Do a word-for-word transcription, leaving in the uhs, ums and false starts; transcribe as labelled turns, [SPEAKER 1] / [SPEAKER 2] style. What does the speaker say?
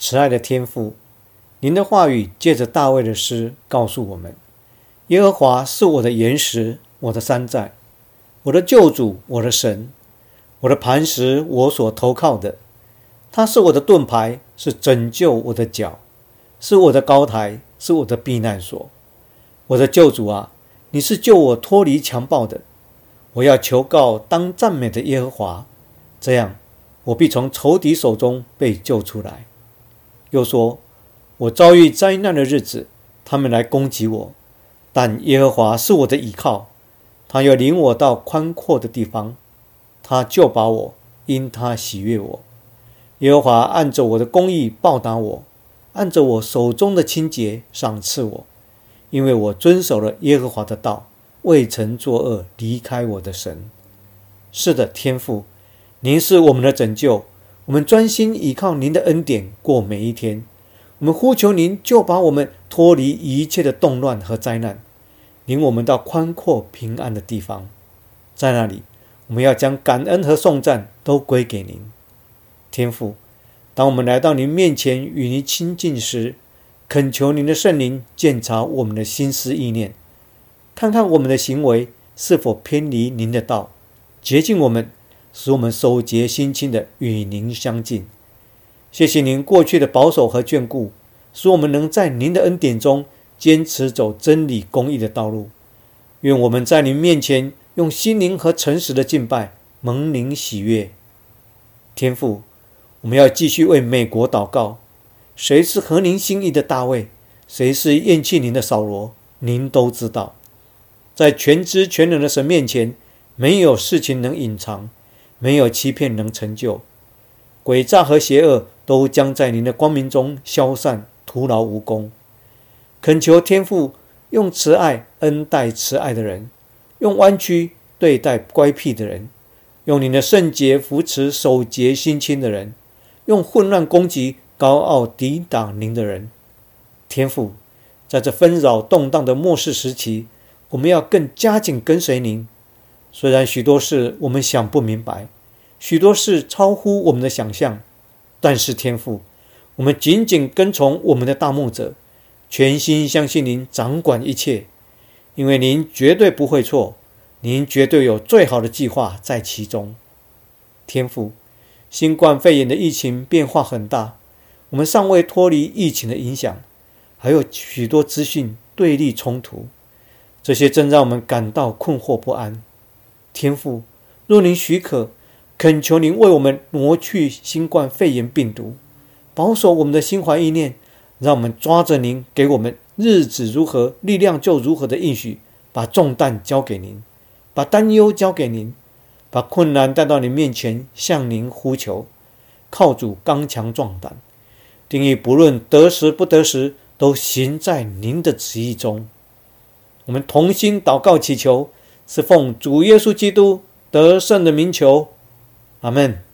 [SPEAKER 1] 慈爱的天父，您的话语借着大卫的诗告诉我们，耶和华是我的岩石，我的山寨，我的救主，我的神，我的磐石，我所投靠的。他是我的盾牌，是拯救我的脚，是我的高台，是我的避难所。我的救主啊，你是救我脱离强暴的。我要求告当赞美的耶和华，这样我必从仇敌手中被救出来。又说，我遭遇灾难的日子，他们来攻击我，但耶和华是我的倚靠，他要领我到宽阔的地方，他救拔我，因他喜悦我。耶和华按着我的公义报答我，按着我手中的清洁赏赐我，因为我遵守了耶和华的道，未曾作恶，离开我的神。是的，天父，您是我们的拯救，我们专心倚靠您的恩典过每一天。我们呼求您救把我们脱离一切的动乱和灾难，领我们到宽阔平安的地方。在那里，我们要将感恩和颂赞都归给您。天父，当我们来到您面前与您亲近时，恳求您的圣灵鉴察我们的心思意念，看看我们的行为是否偏离您的道，洁净我们，使我们手洁心清的与您相近。谢谢您过去的保守和眷顾，使我们能在您的恩典中坚持走真理公义的道路。愿我们在您面前用心灵和诚实的敬拜蒙您喜悦。天父，我们要继续为美国祷告。谁是合您心意的大卫，谁是厌弃您的扫罗，您都知道。在全知全能的神面前，没有事情能隐藏，没有欺骗能成就。诡诈和邪恶都将在您的光明中消散，徒劳无功。恳求天父用慈爱恩待慈爱的人，用弯曲对待乖僻的人，用您的圣洁扶持守节心清的人，用混乱攻击高傲抵挡您的人。天父，在这纷扰动荡的末世时期，我们要更加紧跟随您。虽然许多事我们想不明白，许多事超乎我们的想象，但是天父，我们紧紧跟从我们的大牧者，全心相信您掌管一切，因为您绝对不会错，您绝对有最好的计划在其中。天父，新冠肺炎的疫情变化很大，我们尚未脱离疫情的影响，还有许多资讯对立冲突，这些正让我们感到困惑不安。天父，若您许可，恳求您为我们挪去新冠肺炎病毒，保守我们的心怀意念，让我们抓着您给我们日子如何，力量就如何的应许，把重担交给您，把担忧交给您，把困难带到您面前，向您呼求，靠主刚强壮胆，定义不论得时不得时，都行在您的旨意中。我们同心祷告祈求，是奉主耶稣基督得胜的名求，阿们。